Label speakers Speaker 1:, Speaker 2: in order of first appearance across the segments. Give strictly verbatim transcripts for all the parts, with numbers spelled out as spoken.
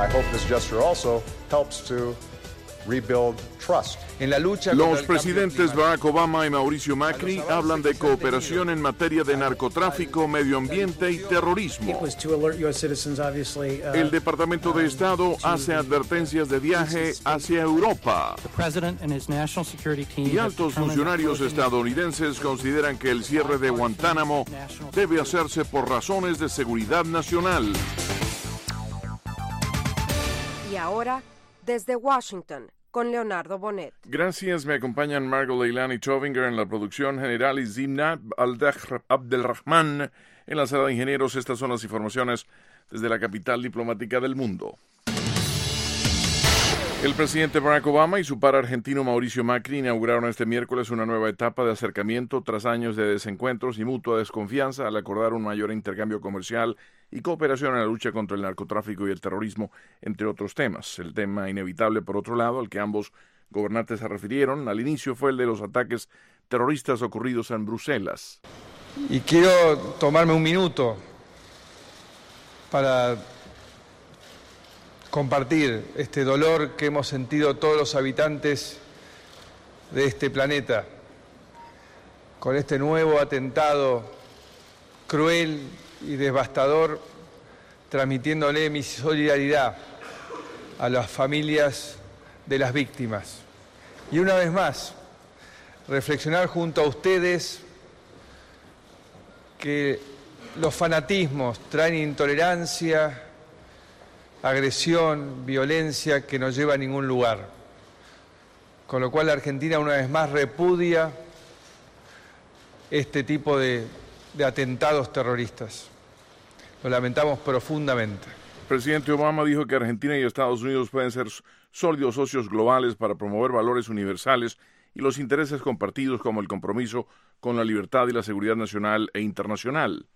Speaker 1: I hope this gesture also helps to rebuild trust.
Speaker 2: En la lucha
Speaker 3: Los presidentes Barack Obama y Mauricio Macri hablan de cooperación en materia de narcotráfico, medio ambiente y terrorismo. El Departamento de Estado hace advertencias de viaje hacia Europa. Y altos funcionarios estadounidenses consideran que el cierre de Guantánamo debe hacerse por razones de seguridad nacional.
Speaker 4: Y ahora, desde Washington, con Leonardo Bonet.
Speaker 3: Gracias, me acompañan Margot Leilani Tovinger en la producción general y Zimna Abdelrahman en la sala de ingenieros. Estas son las informaciones desde la capital diplomática del mundo. El presidente Barack Obama y su par argentino Mauricio Macri inauguraron este miércoles una nueva etapa de acercamiento tras años de desencuentros y mutua desconfianza al acordar un mayor intercambio comercial y cooperación en la lucha contra el narcotráfico y el terrorismo, entre otros temas. El tema inevitable, por otro lado, al que ambos gobernantes se refirieron al inicio, fue el de los ataques terroristas ocurridos en Bruselas.
Speaker 2: Y quiero tomarme un minuto para compartir este dolor que hemos sentido todos los habitantes de este planeta con este nuevo atentado cruel y devastador, transmitiéndole mi solidaridad a las familias de las víctimas. Y una vez más, reflexionar junto a ustedes que los fanatismos traen intolerancia, agresión, violencia que no lleva a ningún lugar. Con lo cual la Argentina una vez más repudia este tipo de, de atentados terroristas. Lo lamentamos profundamente.
Speaker 3: El presidente Obama dijo que Argentina y Estados Unidos pueden ser sólidos socios globales para promover valores universales y los intereses compartidos como el compromiso con la libertad y la seguridad nacional e internacional.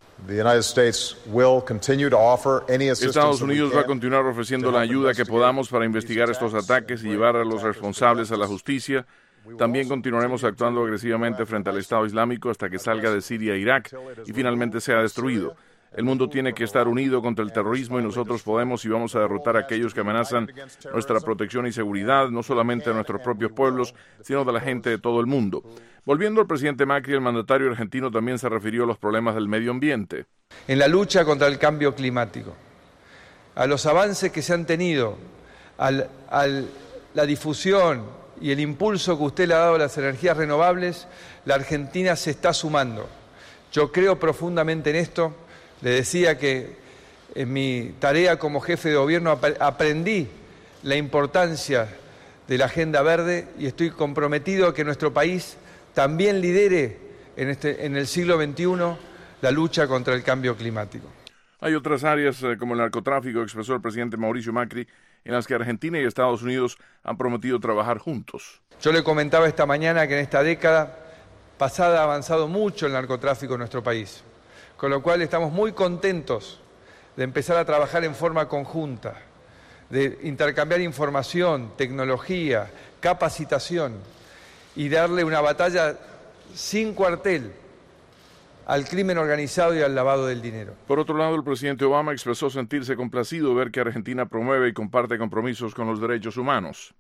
Speaker 3: Estados Unidos va a continuar ofreciendo la ayuda que podamos para investigar estos ataques y llevar a los responsables a la justicia. También continuaremos actuando agresivamente frente al Estado Islámico hasta que salga de Siria e Irak y finalmente sea destruido. El mundo tiene que estar unido contra el terrorismo y nosotros podemos y vamos a derrotar a aquellos que amenazan nuestra protección y seguridad, no solamente de nuestros propios pueblos, sino de la gente de todo el mundo. Volviendo al presidente Macri, el mandatario argentino también se refirió a los problemas del medio ambiente.
Speaker 2: En la lucha contra el cambio climático, a los avances que se han tenido, a la difusión y el impulso que usted le ha dado a las energías renovables, la Argentina se está sumando. Yo creo profundamente en esto. Le decía que en mi tarea como jefe de gobierno ap- aprendí la importancia de la Agenda Verde y estoy comprometido a que nuestro país también lidere en, este, en el siglo veintiuno la lucha contra el cambio climático.
Speaker 3: Hay otras áreas eh, como el narcotráfico, expresó el presidente Mauricio Macri, en las que Argentina y Estados Unidos han prometido trabajar juntos.
Speaker 2: Yo le comentaba esta mañana que en esta década pasada ha avanzado mucho el narcotráfico en nuestro país. Con lo cual estamos muy contentos de empezar a trabajar en forma conjunta, de intercambiar información, tecnología, capacitación y darle una batalla sin cuartel al crimen organizado y al lavado del dinero.
Speaker 3: Por otro lado, el presidente Obama expresó sentirse complacido de ver que Argentina promueve y comparte compromisos con los derechos humanos.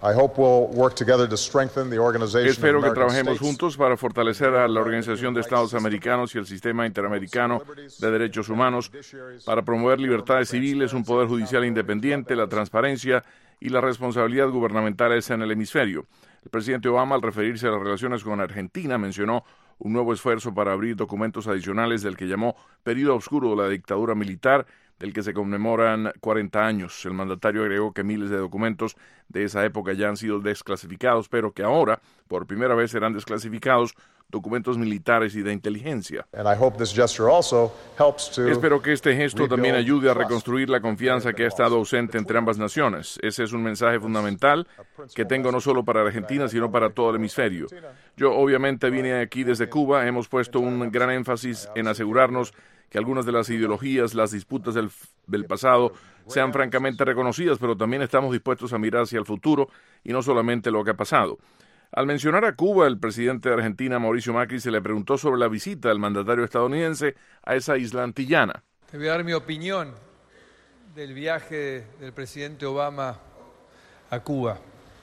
Speaker 3: Espero que trabajemos juntos para fortalecer a la Organización de Estados Americanos y el sistema interamericano de derechos humanos, para promover libertades civiles, un poder judicial independiente, la transparencia y la responsabilidad gubernamentales en el hemisferio. El presidente Obama, al referirse a las relaciones con Argentina, mencionó un nuevo esfuerzo para abrir documentos adicionales del que llamó periodo oscuro de la dictadura militar, del que se conmemoran cuarenta años. El mandatario agregó que miles de documentos de esa época ya han sido desclasificados, pero que ahora, por primera vez, serán desclasificados documentos militares y de inteligencia. Espero que este gesto también ayude a reconstruir la confianza que ha estado ausente entre ambas naciones. Ese es un mensaje fundamental que tengo no solo para Argentina, sino para todo el hemisferio. Yo obviamente vine aquí desde Cuba, hemos puesto un gran énfasis en asegurarnos que algunas de las ideologías, las disputas del, del pasado sean francamente reconocidas, pero también estamos dispuestos a mirar hacia el futuro y no solamente lo que ha pasado. Al mencionar a Cuba, el presidente de Argentina, Mauricio Macri, se le preguntó sobre la visita del mandatario estadounidense a esa isla antillana.
Speaker 2: Te voy a dar mi opinión del viaje del presidente Obama a Cuba.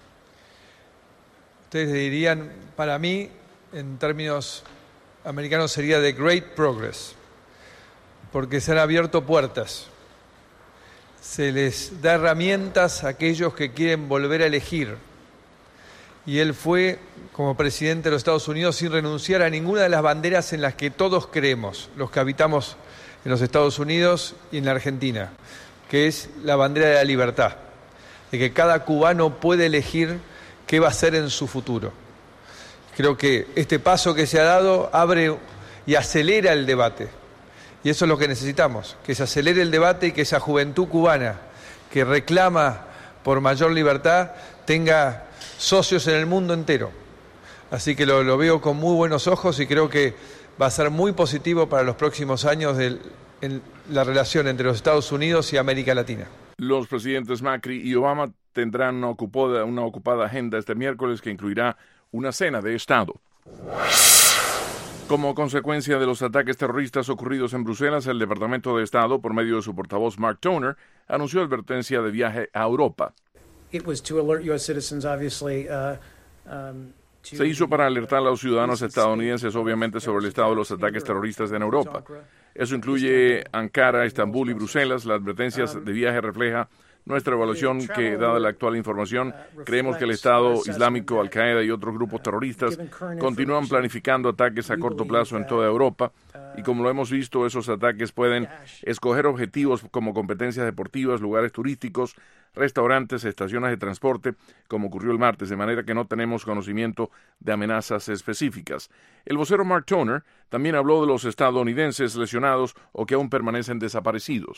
Speaker 2: Ustedes dirían, para mí, en términos americanos sería de great progress, porque se han abierto puertas. Se les da herramientas a aquellos que quieren volver a elegir. Y él fue, como presidente de los Estados Unidos, sin renunciar a ninguna de las banderas en las que todos creemos, los que habitamos en los Estados Unidos y en la Argentina, que es la bandera de la libertad, de que cada cubano puede elegir qué va a hacer en su futuro. Creo que este paso que se ha dado abre y acelera el debate. Y eso es lo que necesitamos, que se acelere el debate y que esa juventud cubana que reclama por mayor libertad tenga socios en el mundo entero. Así que lo, lo veo con muy buenos ojos y creo que va a ser muy positivo para los próximos años de en la relación entre los Estados Unidos y América Latina.
Speaker 3: Los presidentes Macri y Obama tendrán una ocupada, una ocupada agenda este miércoles que incluirá una cena de Estado. Como consecuencia de los ataques terroristas ocurridos en Bruselas, el Departamento de Estado, por medio de su portavoz Mark Toner, anunció advertencia de viaje a Europa. Se hizo para alertar a los ciudadanos estadounidenses, obviamente, sobre el estado de los ataques terroristas en Europa. Eso incluye Ankara, Estambul y Bruselas. Las advertencias de viaje refleja nuestra evaluación que, dada la actual información, creemos que el Estado Islámico, Al-Qaeda y otros grupos terroristas continúan planificando ataques a corto plazo en toda Europa y, como lo hemos visto, esos ataques pueden escoger objetivos como competencias deportivas, lugares turísticos, restaurantes, estaciones de transporte, como ocurrió el martes, de manera que no tenemos conocimiento de amenazas específicas. El vocero Mark Toner también habló de los estadounidenses lesionados o que aún permanecen desaparecidos.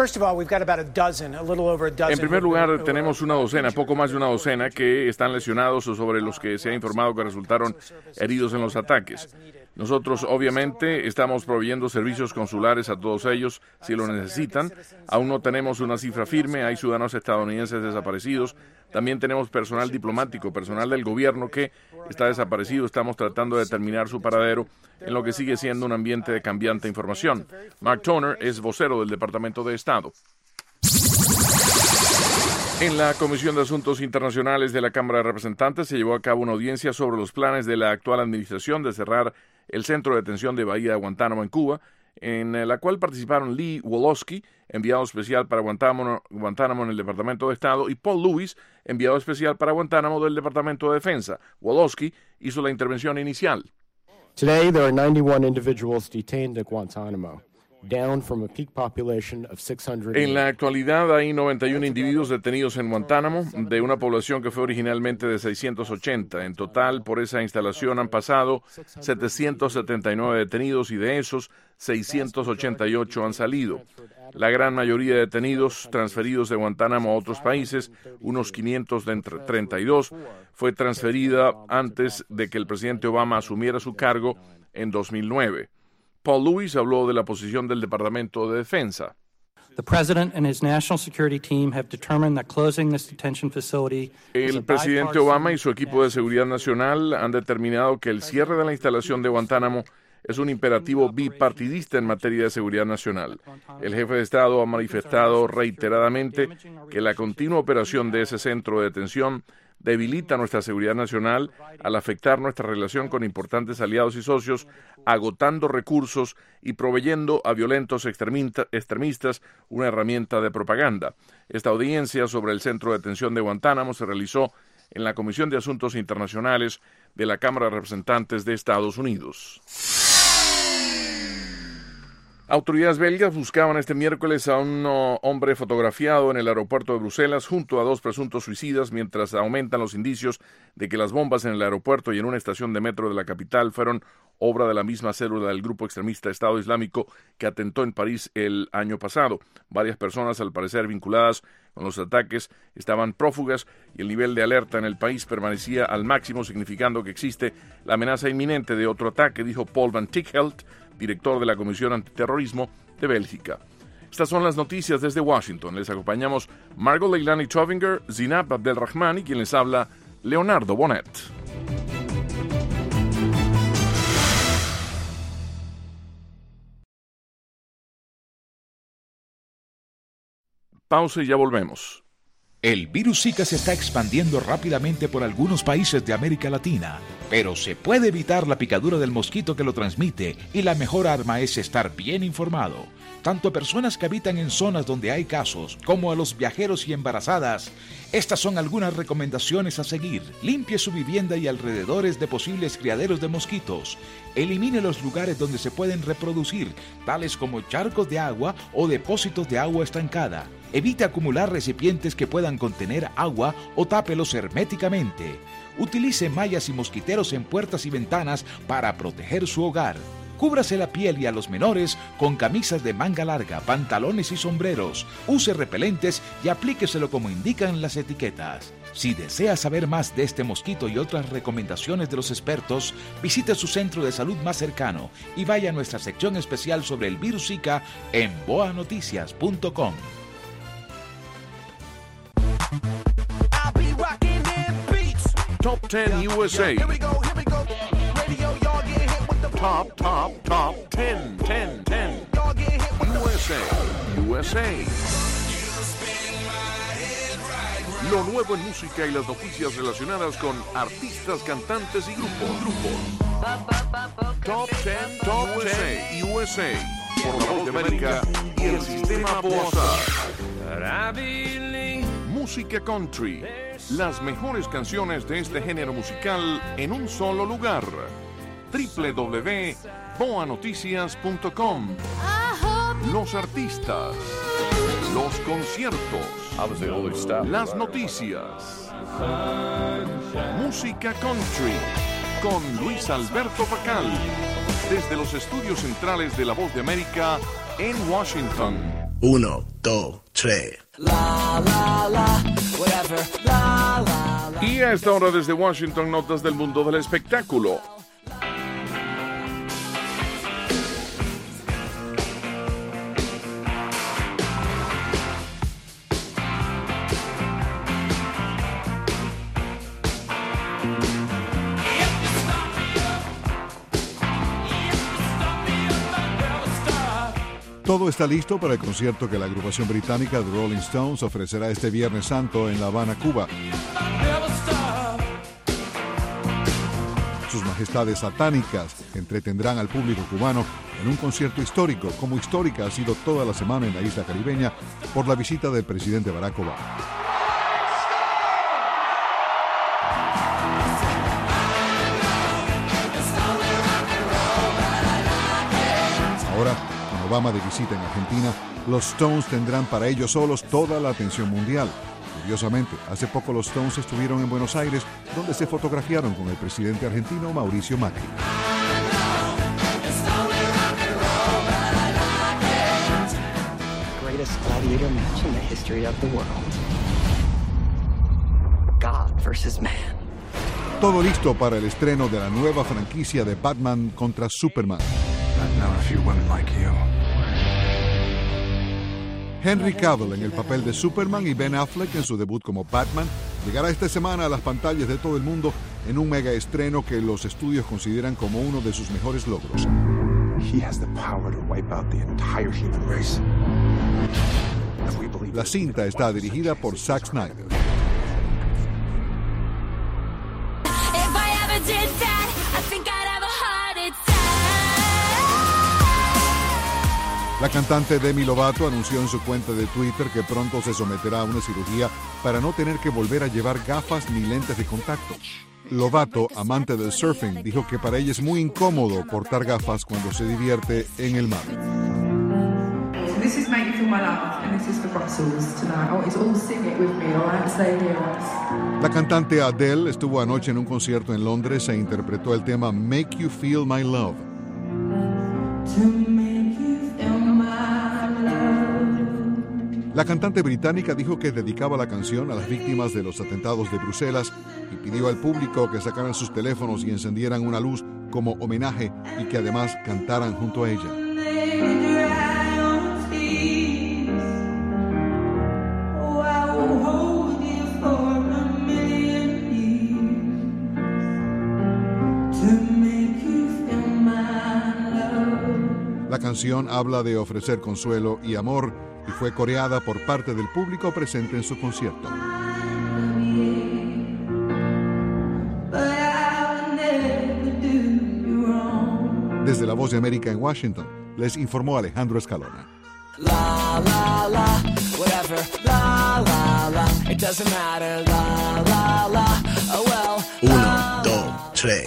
Speaker 3: En primer lugar, tenemos una docena, poco más de una docena, que están lesionados o sobre los que se ha informado que resultaron heridos en los ataques. Nosotros, obviamente, estamos proveyendo servicios consulares a todos ellos si lo necesitan. Aún no tenemos una cifra firme, hay ciudadanos estadounidenses desaparecidos. También tenemos personal diplomático, personal del gobierno que está desaparecido. Estamos tratando de determinar su paradero en lo que sigue siendo un ambiente de cambiante información. Mark Toner es vocero del Departamento de Estado. En la Comisión de Asuntos Internacionales de la Cámara de Representantes se llevó a cabo una audiencia sobre los planes de la actual administración de cerrar el centro de detención de Bahía de Guantánamo en Cuba, en la cual participaron Lee Wolosky, enviado especial para Guantánamo, Guantánamo en el Departamento de Estado, y Paul Lewis, enviado especial para Guantánamo del Departamento de Defensa. Wolosky hizo la intervención inicial.
Speaker 5: Today there are ninety-one individuals detained at Guantánamo. Down from a peak population of six hundred.
Speaker 3: En la actualidad hay noventa y uno individuos detenidos en Guantánamo, de una población que fue originalmente de seiscientos ochenta. En total, por esa instalación han pasado setecientos setenta y nueve detenidos y de esos, seiscientos ochenta y ocho han salido. La gran mayoría de detenidos transferidos de Guantánamo a otros países, unos quinientos de entre treinta y dos, fue transferida antes de que el presidente Obama asumiera su cargo en dos mil nueve. Paul Lewis habló de la posición del Departamento de Defensa.
Speaker 6: The President and his national security team have determined that closing this detention facility.
Speaker 3: El presidente Obama y su equipo de seguridad nacional han determinado que el cierre de la instalación de Guantánamo es un imperativo bipartidista en materia de seguridad nacional. El jefe de Estado ha manifestado reiteradamente que la continua operación de ese centro de detención debilita nuestra seguridad nacional al afectar nuestra relación con importantes aliados y socios, agotando recursos y proveyendo a violentos extremistas una herramienta de propaganda. Esta audiencia sobre el centro de detención de Guantánamo se realizó en la Comisión de Asuntos Internacionales de la Cámara de Representantes de Estados Unidos. Autoridades belgas buscaban este miércoles a un hombre fotografiado en el aeropuerto de Bruselas junto a dos presuntos suicidas mientras aumentan los indicios de que las bombas en el aeropuerto y en una estación de metro de la capital fueron obra de la misma célula del grupo extremista Estado Islámico que atentó en París el año pasado. Varias personas, al parecer vinculadas con los ataques, estaban prófugas y el nivel de alerta en el país permanecía al máximo, significando que existe la amenaza inminente de otro ataque, dijo Paul van Tichelt, director de la Comisión Antiterrorismo de Bélgica. Estas son las noticias desde Washington. Les acompañamos Margot Leilani Chovinger, Zinab Abdelrahman y quien les habla, Leonardo Bonet. Pausa y ya volvemos.
Speaker 7: El virus Zika se está expandiendo rápidamente por algunos países de América Latina, pero se puede evitar la picadura del mosquito que lo transmite y la mejor arma es estar bien informado. Tanto a personas que habitan en zonas donde hay casos, como a los viajeros y embarazadas. Estas son algunas recomendaciones a seguir. Limpie su vivienda y alrededores de posibles criaderos de mosquitos. Elimine los lugares donde se pueden reproducir, tales como charcos de agua o depósitos de agua estancada. Evite acumular recipientes que puedan contener agua o tápelos herméticamente. Utilice mallas y mosquiteros en puertas y ventanas para proteger su hogar. Cúbrase la piel y a los menores con camisas de manga larga, pantalones y sombreros. Use repelentes y aplíqueselo como indican las etiquetas. Si desea saber más de este mosquito y otras recomendaciones de los expertos, visite su centro de salud más cercano y vaya a nuestra sección especial sobre el virus Zika en boa noticias punto com.
Speaker 3: Top ten U S A. Top, top, top ten, ten, ten. U S A, U S A. Lo nuevo en música y las noticias relacionadas con artistas, cantantes y grupos. grupos. Top ten, Top ten U S A. Por la Voz de América y el Sistema Boazar. Música country. Las mejores canciones de este género musical en un solo lugar. doble u doble u doble u punto boa noticias punto com. Los artistas, los conciertos, las noticias. Música country con Luis Alberto Pacal desde los estudios centrales de La Voz de América en Washington.
Speaker 8: Uno, dos, tres. La, la, la,
Speaker 3: whatever. La, la, la. Y a esta hora desde Washington, notas del mundo del espectáculo.
Speaker 9: Todo está listo para el concierto que la agrupación británica The Rolling Stones ofrecerá este Viernes Santo en La Habana, Cuba. Sus majestades satánicas entretendrán al público cubano en un concierto histórico, como histórica ha sido toda la semana en la isla caribeña por la visita del presidente Barack Obama. Ahora, Obama de visita en Argentina, los Stones tendrán para ellos solos toda la atención mundial. Curiosamente, hace poco los Stones estuvieron en Buenos Aires, donde se fotografiaron con el presidente argentino Mauricio Macri.
Speaker 10: Greatest gladiator match in the history of the world. God versus man.
Speaker 9: Todo listo para el estreno de la nueva franquicia de Batman contra Superman.
Speaker 11: I've known a few women like you.
Speaker 9: Henry Cavill en el papel de Superman y Ben Affleck en su debut como Batman llegará esta semana a las pantallas de todo el mundo en un mega estreno que los estudios consideran como uno de sus mejores logros. La cinta está dirigida por Zack Snyder. La cantante Demi Lovato anunció en su cuenta de Twitter que pronto se someterá a una cirugía para no tener que volver a llevar gafas ni lentes de contacto. Lovato, amante del surfing, dijo que para ella es muy incómodo portar gafas cuando se divierte en el mar.
Speaker 12: This is Make You Feel My Love, and this is for Brussels tonight. Oh, it's all sing it with me, all right? Stay here.
Speaker 9: La cantante Adele estuvo anoche en un concierto en Londres e interpretó el tema Make You Feel My Love. La cantante británica dijo que dedicaba la canción a las víctimas de los atentados de Bruselas y pidió al público que sacaran sus teléfonos y encendieran una luz como homenaje y que además cantaran junto a ella. La canción habla de ofrecer consuelo y amor y fue coreada por parte del público presente en su concierto. Desde La Voz de América en Washington, les informó Alejandro Escalona.
Speaker 13: La, la, la, whatever, la, la, la, it doesn't matter, la, la, la, oh well.
Speaker 8: Uno, dos, tres.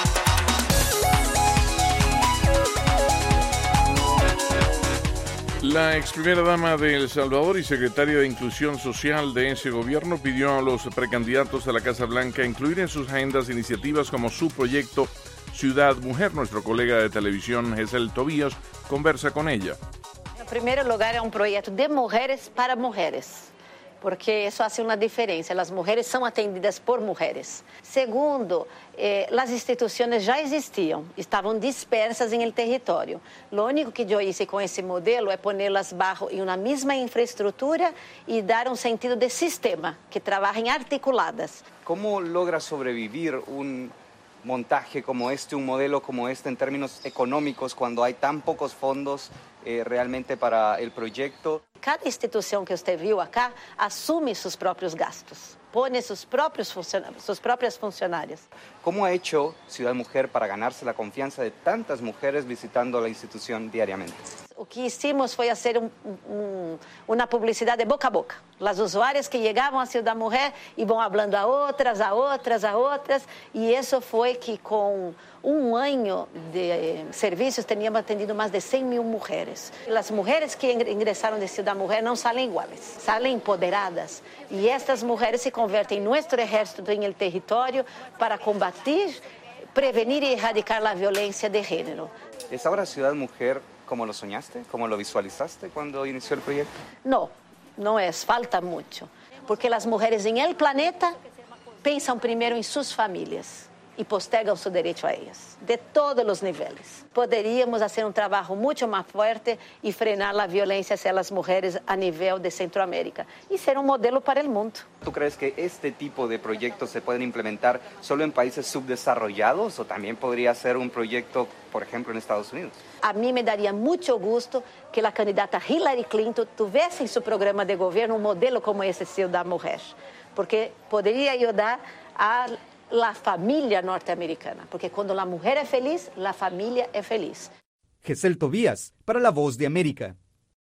Speaker 3: La ex primera dama de El Salvador y secretaria de Inclusión Social de ese gobierno pidió a los precandidatos a la Casa Blanca incluir en sus agendas iniciativas como su proyecto Ciudad Mujer. Nuestro colega de televisión, Gesell Tobías, conversa con ella.
Speaker 14: En primer lugar, es un proyecto de mujeres para mujeres, porque eso hace una diferencia. Las mujeres son atendidas por mujeres. Segundo, eh, las instituciones ya existían, estaban dispersas en el territorio. Lo único que yo hice con ese modelo es ponerlas bajo en una misma infraestructura y dar un sentido de sistema, que trabajen articuladas.
Speaker 15: ¿Cómo logra sobrevivir un montaje como este, un modelo como este en términos económicos cuando hay tan pocos fondos eh, realmente para el proyecto?
Speaker 14: Cada institución que usted vio acá asume sus propios gastos, pone sus, propios sus propias funcionarias.
Speaker 15: ¿Cómo ha hecho Ciudad Mujer para ganarse la confianza de tantas mujeres visitando la institución diariamente?
Speaker 14: O que hicimos fue hacer un, un, una publicidad de boca a boca. Las usuarias que llegaban a Ciudad Mujer iban hablando a otras, a otras, a otras, y eso fue que con un año de servicios teníamos atendido más de cien mil mujeres. Las mujeres que ingresaron de Ciudad Mujer no salen iguales, salen empoderadas, y estas mujeres se convierten en nuestro ejército en el territorio para combatir, prevenir y erradicar la violencia de género.
Speaker 15: ¿Es ahora Ciudad Mujer como lo soñaste, como lo visualizaste cuando inició el proyecto?
Speaker 14: No, no es, falta mucho, porque las mujeres en el planeta piensan primero en sus familias y postergan su derecho a ellas, de todos los niveles. Poderíamos hacer un trabajo mucho más fuerte y frenar la violencia hacia las mujeres a nivel de Centroamérica y ser un modelo para el mundo.
Speaker 15: ¿Tú crees que este tipo de proyectos se pueden implementar solo en países subdesarrollados o también podría ser un proyecto, por ejemplo, en Estados Unidos?
Speaker 14: A mí me daría mucho gusto que la candidata Hillary Clinton tuviese en su programa de gobierno un modelo como ese Ciudad Mujer, porque podría ayudar a la familia norteamericana, porque cuando la mujer es feliz, la familia es feliz.
Speaker 16: Gesell Tobías, para La Voz de América.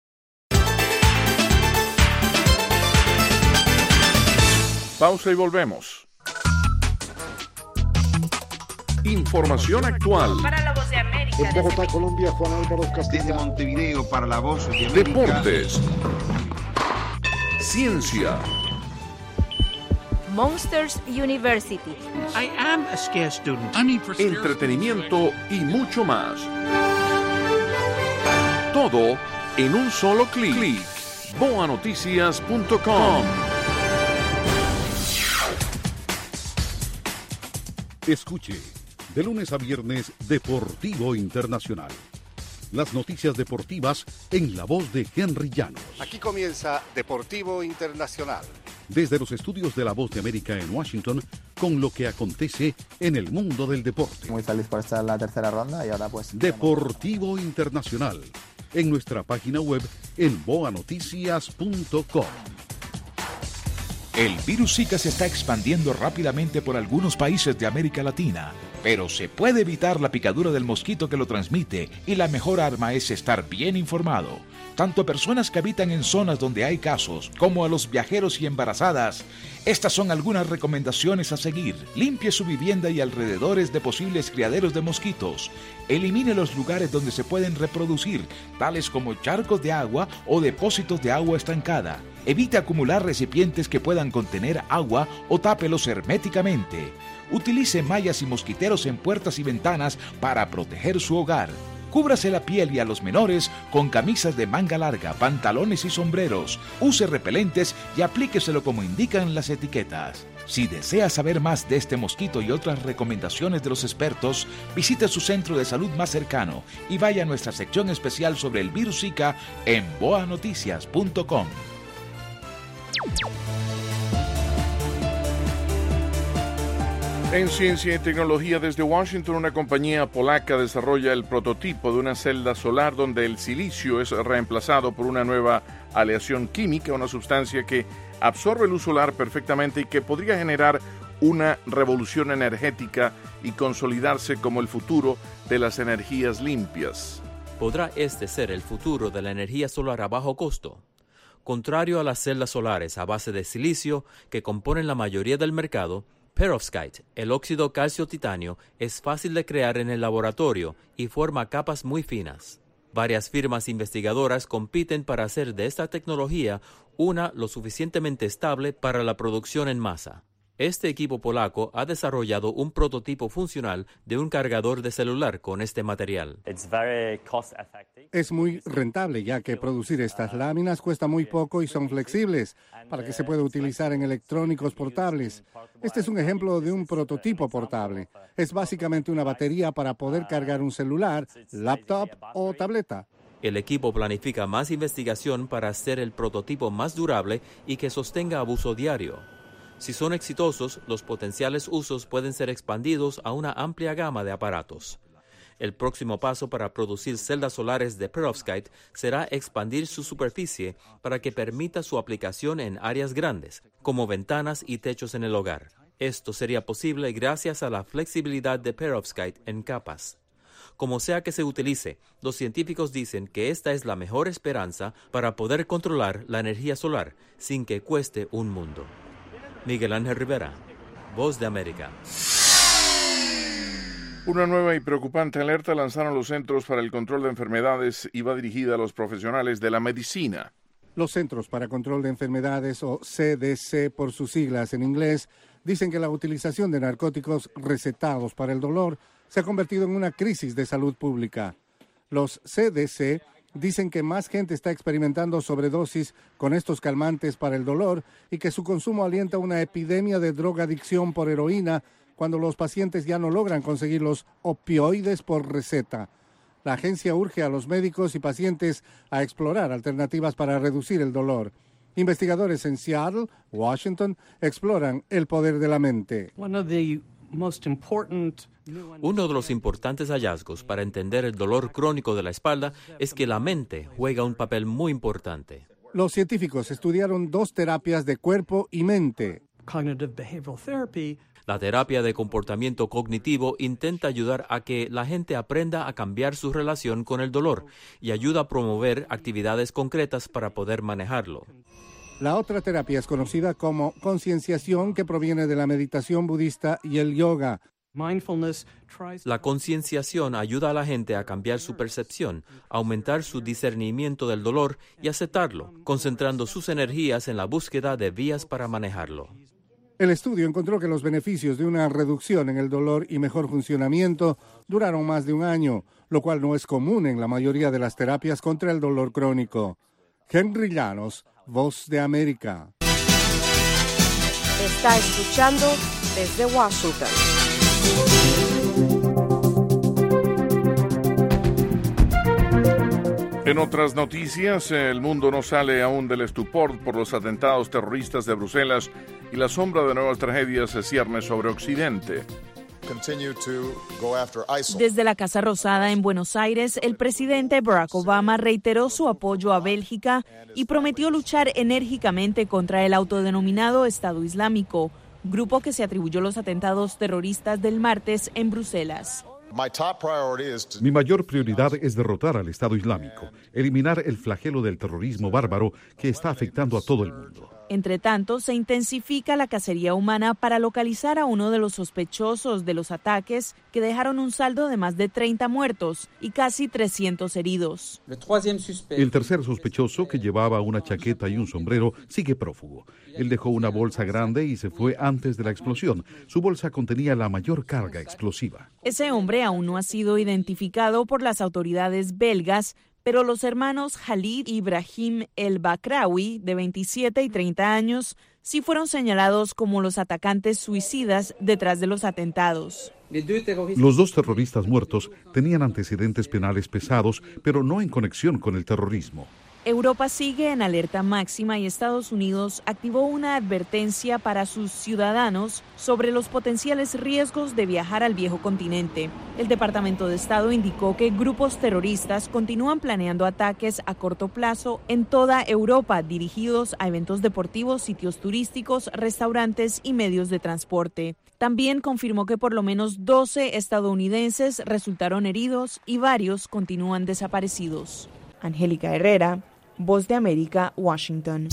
Speaker 3: Pausa y volvemos. Información actual.
Speaker 17: Para La Voz de América.
Speaker 18: En Bogotá, Colombia, Juan Álvaro Castillo.
Speaker 19: Desde Montevideo, para La Voz de América.
Speaker 3: Deportes. Ciencia.
Speaker 17: Monsters University.
Speaker 20: I am a scarce student.
Speaker 3: Entretenimiento y mucho más. Todo en un solo clic. boa noticias punto com.
Speaker 21: Escuche, de lunes a viernes, Deportivo Internacional. Las noticias deportivas en la voz de Henry Llanos.
Speaker 22: Aquí comienza Deportivo Internacional.
Speaker 21: Desde los estudios de La Voz de América en Washington, con lo que acontece en el mundo del deporte.
Speaker 23: Muy feliz por estar en la tercera ronda y ahora pues...
Speaker 21: Deportivo Internacional, en nuestra página web en boa noticias punto com.
Speaker 7: El virus Zika se está expandiendo rápidamente por algunos países de América Latina, pero se puede evitar la picadura del mosquito que lo transmite y la mejor arma es estar bien informado. Tanto a personas que habitan en zonas donde hay casos, como a los viajeros y embarazadas. Estas son algunas recomendaciones a seguir. Limpie su vivienda y alrededores de posibles criaderos de mosquitos. Elimine los lugares donde se pueden reproducir, tales como charcos de agua o depósitos de agua estancada. Evite acumular recipientes que puedan contener agua o tápelos herméticamente. Utilice mallas y mosquiteros en puertas y ventanas para proteger su hogar. Cúbrase la piel y a los menores con camisas de manga larga, pantalones y sombreros. Use repelentes y aplíqueselo como indican las etiquetas. Si desea saber más de este mosquito y otras recomendaciones de los expertos, visite su centro de salud más cercano y vaya a nuestra sección especial sobre el virus Zika en boa noticias punto com.
Speaker 3: En ciencia y tecnología desde Washington, una compañía polaca desarrolla el prototipo de una celda solar donde el silicio es reemplazado por una nueva aleación química, una sustancia que absorbe luz solar perfectamente y que podría generar una revolución energética y consolidarse como el futuro de las energías limpias.
Speaker 1: ¿Podrá este ser el futuro de la energía solar a bajo costo? Contrario a las celdas solares a base de silicio que componen la mayoría del mercado, perovskite, el óxido calcio-titanio, es fácil de crear en el laboratorio y forma capas muy finas. Varias firmas investigadoras compiten para hacer de esta tecnología una lo suficientemente estable para la producción en masa. Este equipo polaco ha desarrollado un prototipo funcional de un cargador de celular con este material.
Speaker 2: Es muy rentable, ya que producir estas láminas cuesta muy poco y son flexibles para que se pueda utilizar en electrónicos portables. Este es un ejemplo de un prototipo portable. Es básicamente una batería para poder cargar un celular, laptop o tableta.
Speaker 1: El equipo planifica más investigación para hacer el prototipo más durable y que sostenga abuso diario. Si son exitosos, los potenciales usos pueden ser expandidos a una amplia gama de aparatos. El próximo paso para producir celdas solares de perovskite será expandir su superficie para que permita su aplicación en áreas grandes, como ventanas y techos en el hogar. Esto sería posible gracias a la flexibilidad de perovskite en capas. Como sea que se utilice, los científicos dicen que esta es la mejor esperanza para poder controlar la energía solar sin que cueste un mundo. Miguel Ángel Rivera, Voz de América.
Speaker 3: Una nueva y preocupante alerta lanzaron los Centros para el Control de Enfermedades y va dirigida a los profesionales de la medicina.
Speaker 2: Los Centros para Control de Enfermedades, o C D C por sus siglas en inglés, dicen que la utilización de narcóticos recetados para el dolor se ha convertido en una crisis de salud pública. Los C D C dicen que más gente está experimentando sobredosis con estos calmantes para el dolor y que su consumo alienta una epidemia de drogadicción por heroína cuando los pacientes ya no logran conseguir los opioides por receta. La agencia urge a los médicos y pacientes a explorar alternativas para reducir el dolor. Investigadores en Seattle, Washington, exploran el poder de la mente.
Speaker 1: Uno de los importantes hallazgos para entender el dolor crónico de la espalda es que la mente juega un papel muy importante.
Speaker 2: Los científicos estudiaron dos terapias de cuerpo y mente.
Speaker 1: La terapia de comportamiento cognitivo intenta ayudar a que la gente aprenda a cambiar su relación con el dolor y ayuda a promover actividades concretas para poder manejarlo.
Speaker 2: La otra terapia es conocida como concienciación, que proviene de la meditación budista y el yoga.
Speaker 1: La concienciación ayuda a la gente a cambiar su percepción, aumentar su discernimiento del dolor y aceptarlo, concentrando sus energías en la búsqueda de vías para manejarlo.
Speaker 2: El estudio encontró que los beneficios de una reducción en el dolor y mejor funcionamiento duraron más de un año, lo cual no es común en la mayoría de las terapias contra el dolor crónico. Henry Llanos, Voz de América.
Speaker 4: Está escuchando desde Washington.
Speaker 3: En otras noticias, el mundo no sale aún del estupor por los atentados terroristas de Bruselas y la sombra de nuevas tragedias se cierne sobre Occidente.
Speaker 17: Desde la Casa Rosada en Buenos Aires, el presidente Barack Obama reiteró su apoyo a Bélgica y prometió luchar enérgicamente contra el autodenominado Estado Islámico, grupo que se atribuyó los atentados terroristas del martes en Bruselas.
Speaker 21: Mi mayor prioridad es derrotar al Estado Islámico, eliminar el flagelo del terrorismo bárbaro que está afectando a todo el mundo.
Speaker 17: Entre tanto, se intensifica la cacería humana para localizar a uno de los sospechosos de los ataques que dejaron un saldo de más de treinta muertos y casi trescientos heridos.
Speaker 21: El tercer sospechoso, que llevaba una chaqueta y un sombrero, sigue prófugo. Él dejó una bolsa grande y se fue antes de la explosión. Su bolsa contenía la mayor carga explosiva.
Speaker 17: Ese hombre aún no ha sido identificado por las autoridades belgas, pero los hermanos Khalid Ibrahim El Bakraoui, de veintisiete y treinta años, sí fueron señalados como los atacantes suicidas detrás de los atentados.
Speaker 21: Los dos terroristas muertos tenían antecedentes penales pesados, pero no en conexión con el terrorismo.
Speaker 17: Europa sigue en alerta máxima y Estados Unidos activó una advertencia para sus ciudadanos sobre los potenciales riesgos de viajar al viejo continente. El Departamento de Estado indicó que grupos terroristas continúan planeando ataques a corto plazo en toda Europa dirigidos a eventos deportivos, sitios turísticos, restaurantes y medios de transporte. También confirmó que por lo menos doce estadounidenses resultaron heridos y varios continúan desaparecidos. Angélica Herrera, Voz de América, Washington.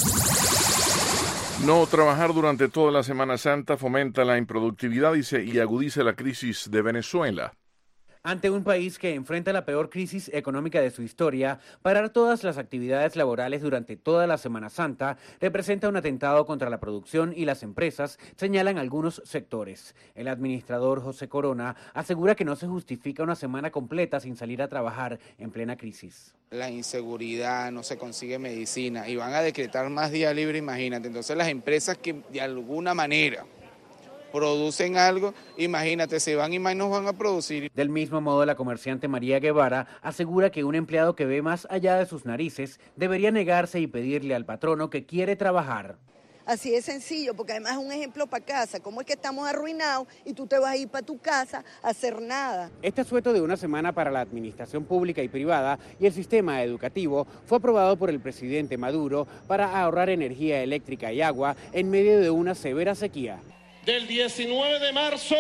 Speaker 3: No trabajar durante toda la Semana Santa fomenta la improductividad y, se, y agudiza la crisis de Venezuela.
Speaker 5: Ante un país que enfrenta la peor crisis económica de su historia, parar todas las actividades laborales durante toda la Semana Santa representa un atentado contra la producción y las empresas, señalan algunos sectores. El administrador José Corona asegura que no se justifica una semana completa sin salir a trabajar en plena crisis.
Speaker 6: La inseguridad, no se consigue medicina y van a decretar más días libres, imagínate. Entonces las empresas que de alguna manera producen algo, imagínate, se van y más nos van a producir.
Speaker 5: Del mismo modo, la comerciante María Guevara asegura que un empleado que ve más allá de sus narices debería negarse y pedirle al patrono que quiere trabajar.
Speaker 10: Así de sencillo, porque además es un ejemplo para casa. ¿Cómo es que estamos arruinados y tú te vas a ir para tu casa a hacer nada?
Speaker 5: Este asueto de una semana para la administración pública y privada y el sistema educativo fue aprobado por el presidente Maduro para ahorrar energía eléctrica y agua en medio de una severa sequía.
Speaker 24: Del diecinueve de marzo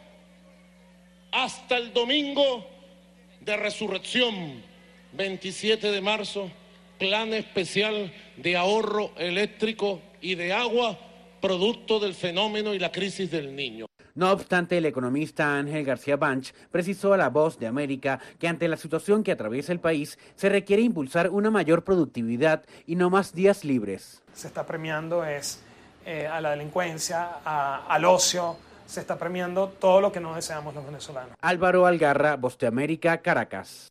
Speaker 24: hasta el domingo de resurrección, veintisiete de marzo, plan especial de ahorro eléctrico y de agua, producto del fenómeno y la crisis del Niño.
Speaker 5: No obstante, el economista Ángel García Banch precisó a La Voz de América que ante la situación que atraviesa el país se requiere impulsar una mayor productividad y no más días libres.
Speaker 25: Se está premiando es eh, a la delincuencia, a, al ocio, se está premiando todo lo que no deseamos los venezolanos.
Speaker 5: Álvaro Algarra, Voz de América, Caracas.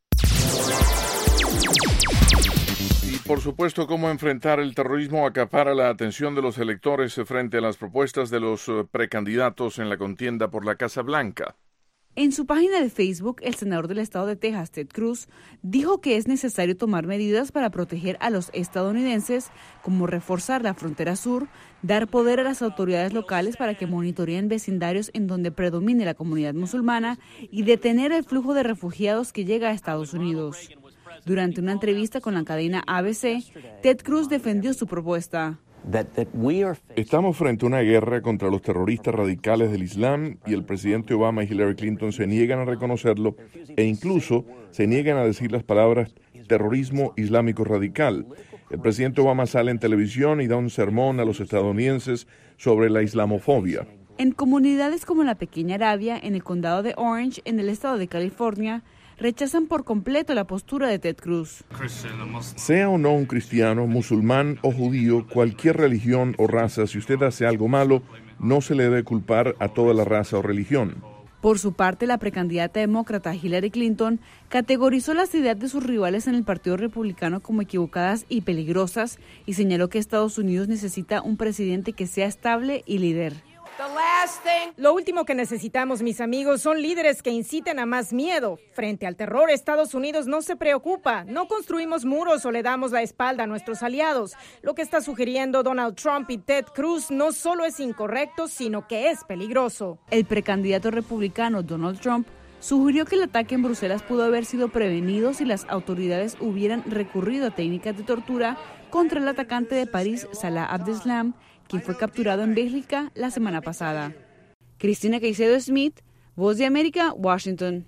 Speaker 3: Y por supuesto, cómo enfrentar el terrorismo acapara la atención de los electores frente a las propuestas de los precandidatos en la contienda por la Casa Blanca.
Speaker 26: En su página de Facebook, el senador del estado de Texas, Ted Cruz, dijo que es necesario tomar medidas para proteger a los estadounidenses, como reforzar la frontera sur, dar poder a las autoridades locales para que monitoreen vecindarios en donde predomine la comunidad musulmana y detener el flujo de refugiados que llega a Estados Unidos. Durante una entrevista con la cadena A B C, Ted Cruz defendió su propuesta.
Speaker 3: Estamos frente a una guerra contra los terroristas radicales del Islam y el presidente Obama y Hillary Clinton se niegan a reconocerlo e incluso se niegan a decir las palabras terrorismo islámico radical. El presidente Obama sale en televisión y da un sermón a los estadounidenses sobre la islamofobia.
Speaker 26: En comunidades como la Pequeña Arabia, en el condado de Orange, en el estado de California, rechazan por completo la postura de Ted Cruz.
Speaker 3: Sea o no un cristiano, musulmán o judío, cualquier religión o raza, si usted hace algo malo, no se le debe culpar a toda la raza o religión.
Speaker 26: Por su parte, la precandidata demócrata Hillary Clinton categorizó las ideas de sus rivales en el Partido Republicano como equivocadas y peligrosas y señaló que Estados Unidos necesita un presidente que sea estable y líder.
Speaker 27: Lo último que necesitamos, mis amigos, son líderes que inciten a más miedo. Frente al terror, Estados Unidos no se preocupa. No construimos muros o le damos la espalda a nuestros aliados. Lo que está sugiriendo Donald Trump y Ted Cruz no solo es incorrecto, sino que es peligroso.
Speaker 26: El precandidato republicano Donald Trump sugirió que el ataque en Bruselas pudo haber sido prevenido si las autoridades hubieran recurrido a técnicas de tortura contra el atacante de París, Salah Abdeslam, quien fue capturado en Bélgica la semana pasada. Cristina Caicedo Smith, Voz de América, Washington.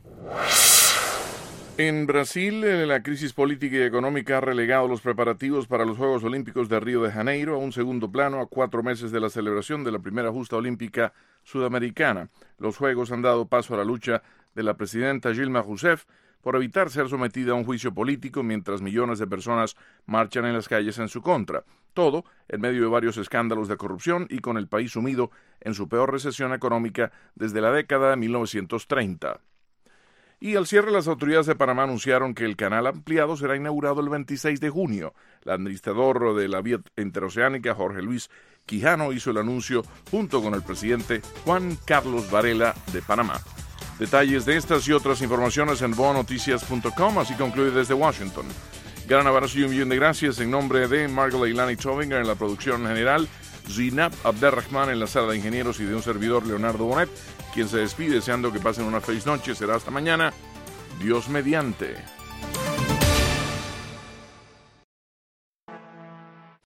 Speaker 3: En Brasil, la crisis política y económica ha relegado los preparativos para los Juegos Olímpicos de Río de Janeiro a un segundo plano a cuatro meses de la celebración de la primera justa olímpica sudamericana. Los Juegos han dado paso a la lucha de la presidenta Dilma Rousseff por evitar ser sometida a un juicio político mientras millones de personas marchan en las calles en su contra. Todo en medio de varios escándalos de corrupción y con el país sumido en su peor recesión económica desde la década de mil novecientos treinta. Y al cierre, las autoridades de Panamá anunciaron que el canal ampliado será inaugurado el veintiséis de junio. El administrador de la vía interoceánica, Jorge Luis Quijano, hizo el anuncio junto con el presidente Juan Carlos Varela de Panamá. Detalles de estas y otras informaciones en boa noticias punto com, así concluye desde Washington. Gran abrazo y un millón de gracias en nombre de Margot Leilani Tovinger en la producción general, Zinab Abderrahman en la sala de ingenieros y de un servidor, Leonardo Bonet, quien se despide deseando que pasen una feliz noche. Será hasta mañana. Dios mediante.